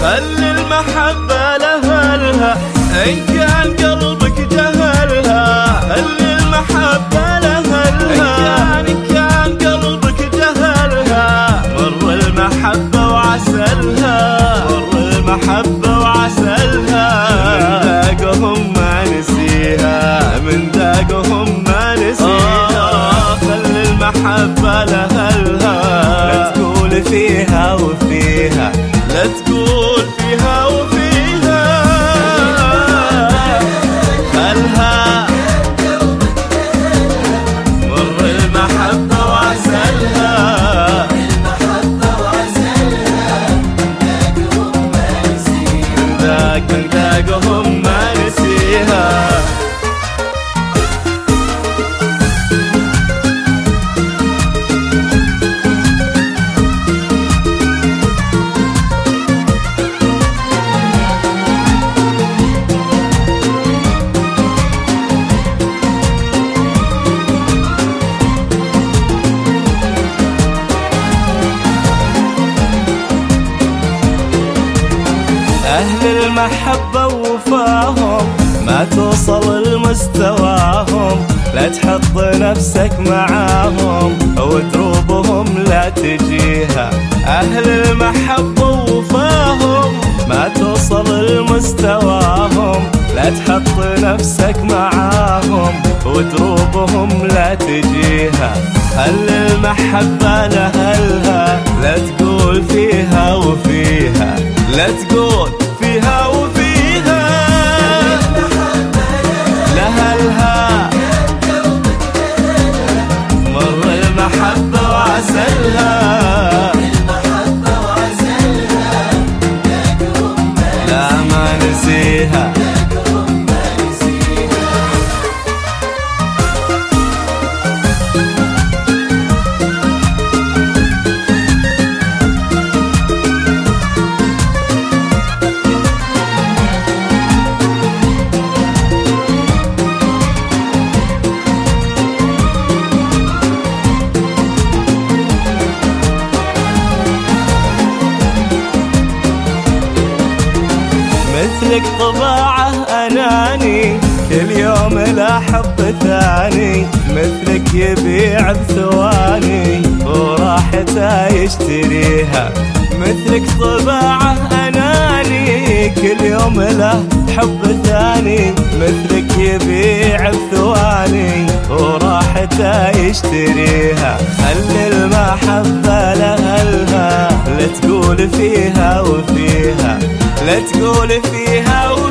خلي المحبة لأهلها إن كان قلبك جهلها. خلي المحبة لأهلها إن كان قلبك جهلها. مر المحبة وعسلها، مر المحبة وعسلها. من ذاقهم ما نسيها، من ذاقهم ما نسيها. خلي المحبة لأهلها، لا تقول فيها وفيها، لا تقول فيها وفيها. خلها مر المحبة وعسلها، من ذاقهم ما نسيها. أهل المحبة وفاهم ما توصل لمستواهم. لا تحط نفسك معاهم ودروبهم لا تجيها. أهل المحبة وفاهم ما توصل لمستواهم. لا تحط نفسك معاهم ودروبهم لا تجيها. خلي المحبة لأهلها، لا تقول فيها وفيها، لا تقول فيها وفيها. لأهلها مر المحبة وعسلها، لا ما نسيها. مثلك طباعه أناني، كل يوم لا حب ثاني. مثلك يبيع بثواني وراحته يشتريها. مثلك طباعه أناني، كل يوم لا حب ثاني. مثلك يبيع بثواني وراحته يشتريها. خلي المحبة لأهلها، لا تقول فيها وفيها، لا تقول فيها وفيها.